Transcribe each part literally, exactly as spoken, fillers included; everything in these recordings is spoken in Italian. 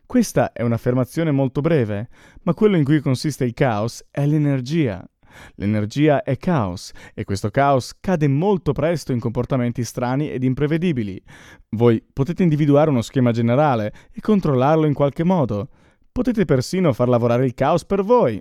Questa è un'affermazione molto breve, ma quello in cui consiste il caos è l'energia. L'energia è caos e questo caos cade molto presto in comportamenti strani ed imprevedibili. Voi potete individuare uno schema generale e controllarlo in qualche modo. Potete persino far lavorare il caos per voi.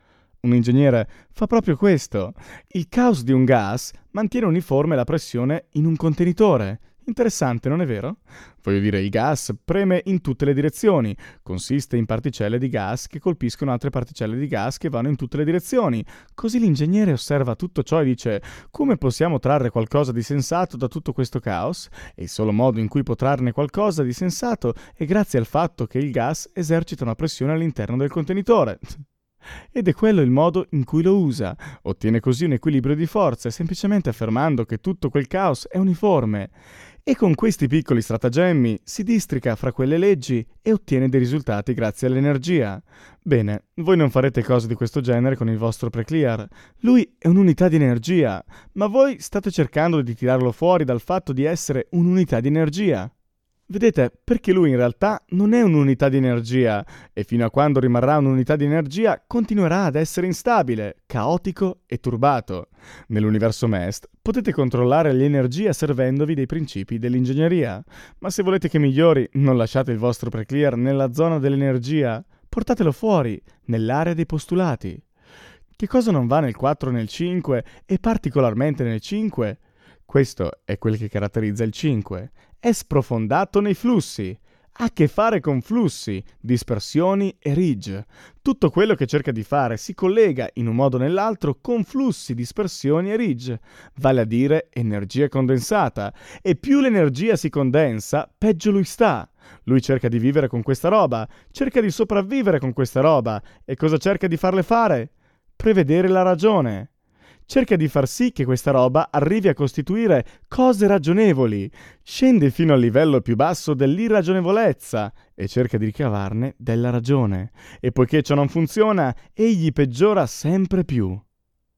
Un ingegnere fa proprio questo. Il caos di un gas mantiene uniforme la pressione in un contenitore. Interessante, non è vero? Voglio dire, il gas preme in tutte le direzioni, consiste in particelle di gas che colpiscono altre particelle di gas che vanno in tutte le direzioni. Così l'ingegnere osserva tutto ciò e dice: come possiamo trarre qualcosa di sensato da tutto questo caos? E il solo modo in cui può trarne qualcosa di sensato è grazie al fatto che il gas esercita una pressione all'interno del contenitore. Ed è quello il modo in cui lo usa. Ottiene così un equilibrio di forze, semplicemente affermando che tutto quel caos è uniforme. E con questi piccoli stratagemmi si districa fra quelle leggi e ottiene dei risultati grazie all'energia. Bene, voi non farete cose di questo genere con il vostro preclear. Lui è un'unità di energia, ma voi state cercando di tirarlo fuori dal fatto di essere un'unità di energia. Vedete, perché lui in realtà non è un'unità di energia e fino a quando rimarrà un'unità di energia continuerà ad essere instabile, caotico e turbato. Nell'universo M E S T potete controllare l'energia servendovi dei principi dell'ingegneria, ma se volete che migliori non lasciate il vostro preclear nella zona dell'energia, portatelo fuori, nell'area dei postulati. Che cosa non va nel quattro e nel cinque e particolarmente nel cinque? Questo è quel che caratterizza il cinque. È sprofondato nei flussi. Ha a che fare con flussi, dispersioni e ridge. Tutto quello che cerca di fare si collega in un modo o nell'altro con flussi, dispersioni e ridge, vale a dire energia condensata. E più l'energia si condensa, peggio lui sta. Lui cerca di vivere con questa roba, cerca di sopravvivere con questa roba. E cosa cerca di farle fare? Prevedere la ragione. Cerca di far sì che questa roba arrivi a costituire cose ragionevoli, scende fino al livello più basso dell'irragionevolezza e cerca di ricavarne della ragione. E poiché ciò non funziona, egli peggiora sempre più.